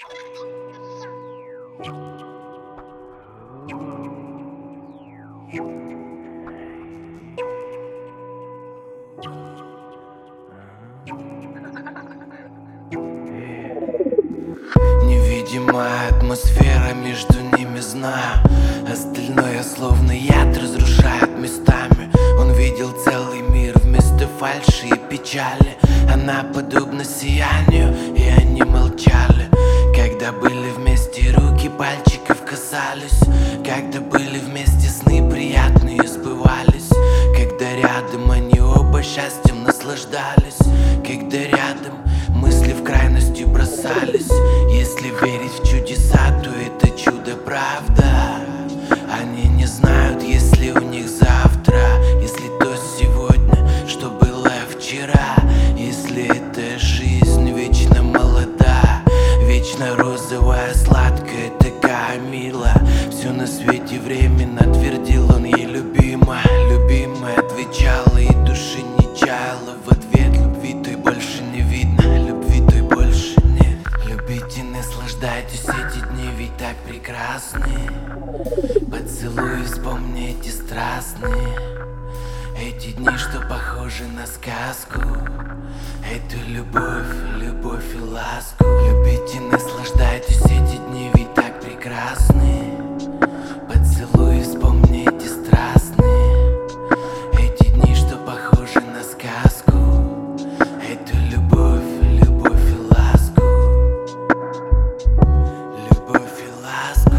Невидимая атмосфера между ними, знаю. Остальное словно яд разрушает местами. Он видел целый мир вместо фальши и печали. Она подобна сиянию, и они молчали. Когда были вместе, руки пальчиков касались. Когда были вместе, сны приятные сбывались. Когда рядом они оба счастьем наслаждались. Когда рядом мысли в крайности бросались. Если верить в чудеса, то это чудо правда. Они не знают, есть ли у них завтра. Если то сегодня, что было вчера. Если эта жизнь вечно молода, вечно розовая, сладкая, такая милая. Все на свете временно, твердил он ей любимая. Любимая отвечала и души не чаяла в ответ. Любви той больше не видно, любви той больше нет. Любите, наслаждайтесь, эти дни ведь так прекрасны. Поцелуи вспомните страстные. Эти дни, что похожи на сказку. Эту любовь, любовь и ласку. Любите, наслаждайтесь, эти дни ведь так прекрасны. Поцелуи вспомните страстные. Эти дни, что похожи на сказку. Эту любовь, любовь и ласку. Любовь и ласку,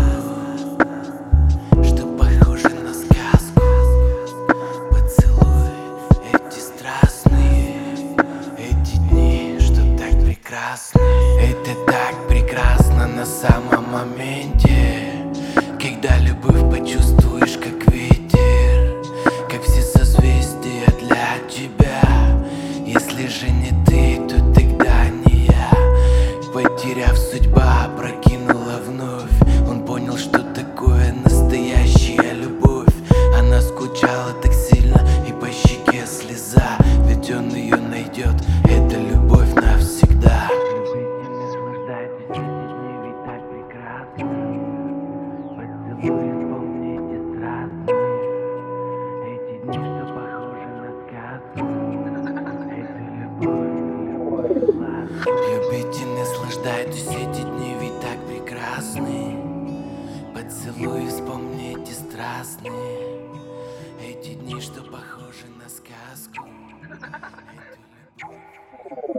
что похожи на сказку. Поцелуи эти страстные. Эти дни, что так прекрасны. Это так прекрасно на самом моменте. Когда любовь почувствуешь как ветер, как все созвездия для тебя. Если же не ты, то тогда не я. Потеряв, судьба опрокинула вновь. Он понял, что такое настоящая любовь. Она скучала так сильно, и по щеке слеза. Ведь он ее найдет, это любовь навсегда. Любите, наслаждайтесь, эти дни ведь так прекрасны. Поцелуи вспомните страстные. Эти дни, что похожи на сказку. Это любовь, любовь и ласка. Любите, наслаждайтесь, эти дни ведь так прекрасны. Поцелуи вспомните страстные. Эти дни, что похожи на сказку. Это любовь.